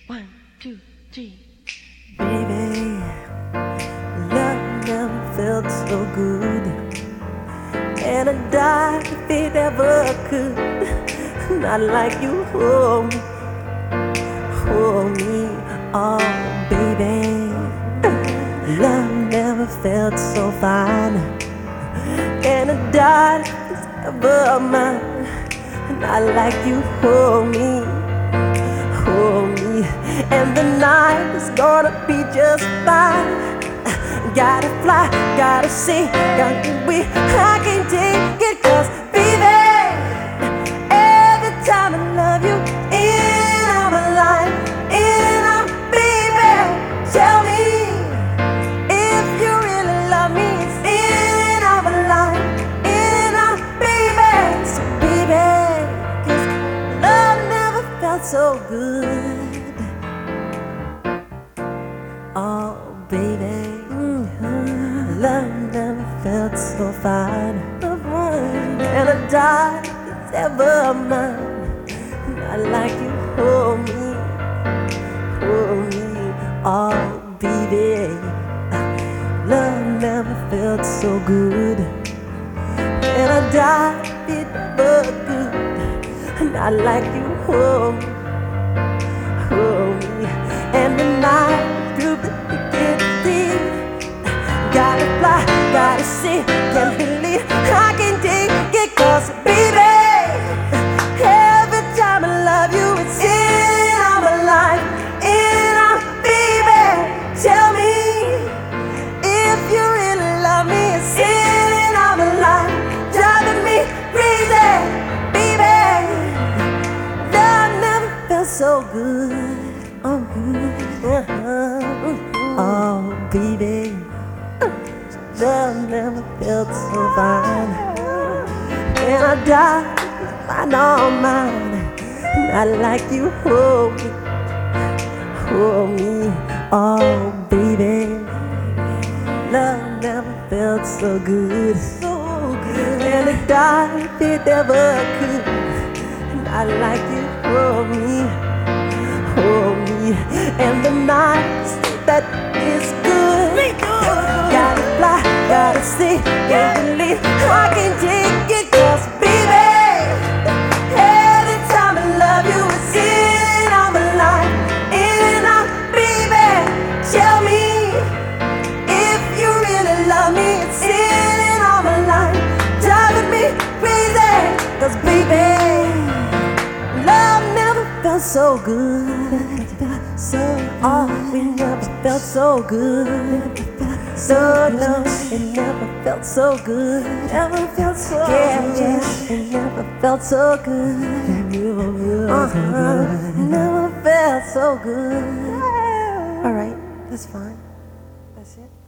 One, two, three. Baby, love never felt so good, and I'd die if it ever could. Not like you hold me, oh baby. Love never felt so fine, and I'd die if it's ever mine. Not like you hold me, and the night is gonna be just fine. Gotta fly, gotta see, gotta be. I can't take it, 'cause baby, every time I love you, in our life, in our baby. Tell me if you really love me. It's in our life, in our baby. So baby, 'cause love never felt so good. Oh baby, love never felt so fine, and I died if it's ever mine. Not like you hold me, oh baby. Love never felt so good, and I died if it ever could. Not like you hold me, and the night through the beginning. Gotta fly, gotta see, can't believe I can take it, 'cause baby, every time I love you, it's in our life, in our baby. Tell me if you really love me. It's in our life, driving me crazy, baby. Love never felt so good, oh good, oh baby. Love never felt so fine, and I died to find all mine. Not like you hold me, oh baby. Love never felt so good, and I died if it ever could. Not like you hold me, and the nights that is good. Gotta fly, gotta see, can't believe I can take it, 'cause baby, every time I love you, it's in our life, in our baby. Tell me if you really love me. It's in our life, driving me crazy, 'cause baby, love never felt so good. Oh, we never felt so good. So no, it never felt so good. Never felt so good. Yeah, it never felt so good. Never felt so good. All right, that's fine. That's it.